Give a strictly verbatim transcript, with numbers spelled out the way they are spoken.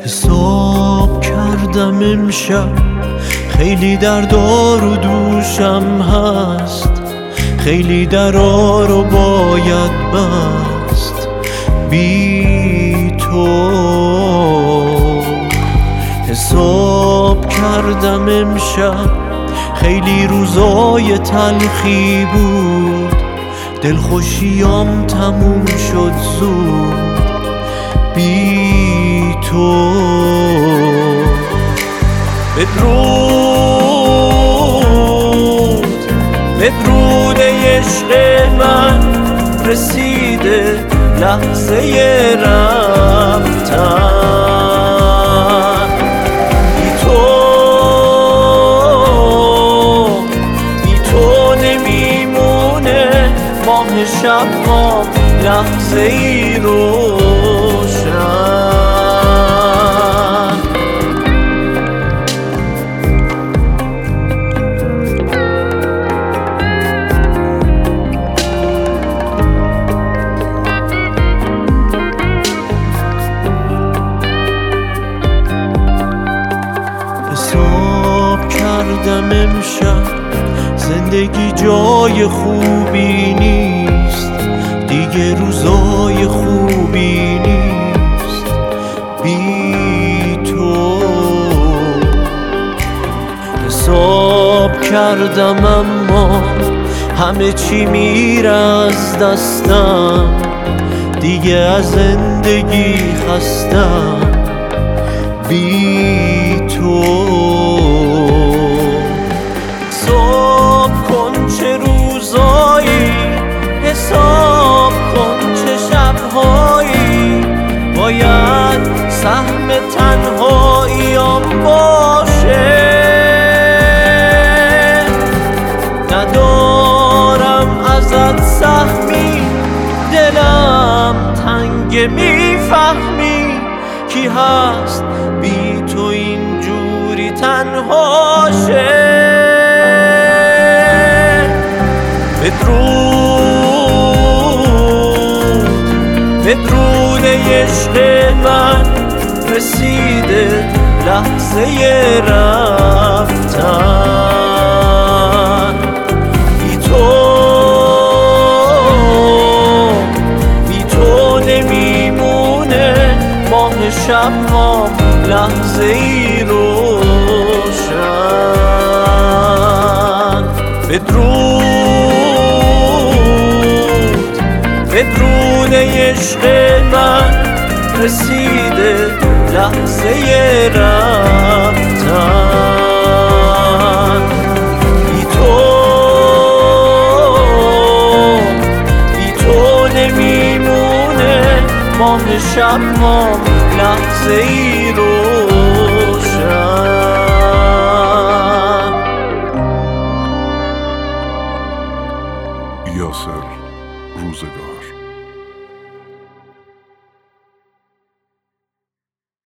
حساب کردم امشب خیلی دردار و دوشم هست، خیلی درا رو باید بست بی تو. حساب کردم امشب خیلی روزای تلخی بود، دلخوشیام تموم شد زود بی تو. بدرود بدرود عشق من، رسیده لحظه رفتن بی تو. بی تو نمیمونه ماه شب ها لحظه ای روشن. حساب کردم امشب زندگی جای خوبی نیست، دیگه روزای خوبی نیست بی تو. حساب کردم اما همه چی میره از دستم، دیگه از زندگی خستم بی تو. حساب کن چه روزایی، حساب کن چه شبهایی باید سهم تنهاییام باشه. ندارم ازت سهمی، دلم تنگ، میفهمی کی هست بی تو اینجوری تنهاشه. بدرود بدرود عشق من، رسیده لحظه رفتن بی تو. بی تو نمیمونه ماه شب ها لحظه ای روشن. بدرود بدرود عشق من، رسیده لحظه رفتن بی تو. بی تو نمیمونه ماه شب ها لحظه ای رو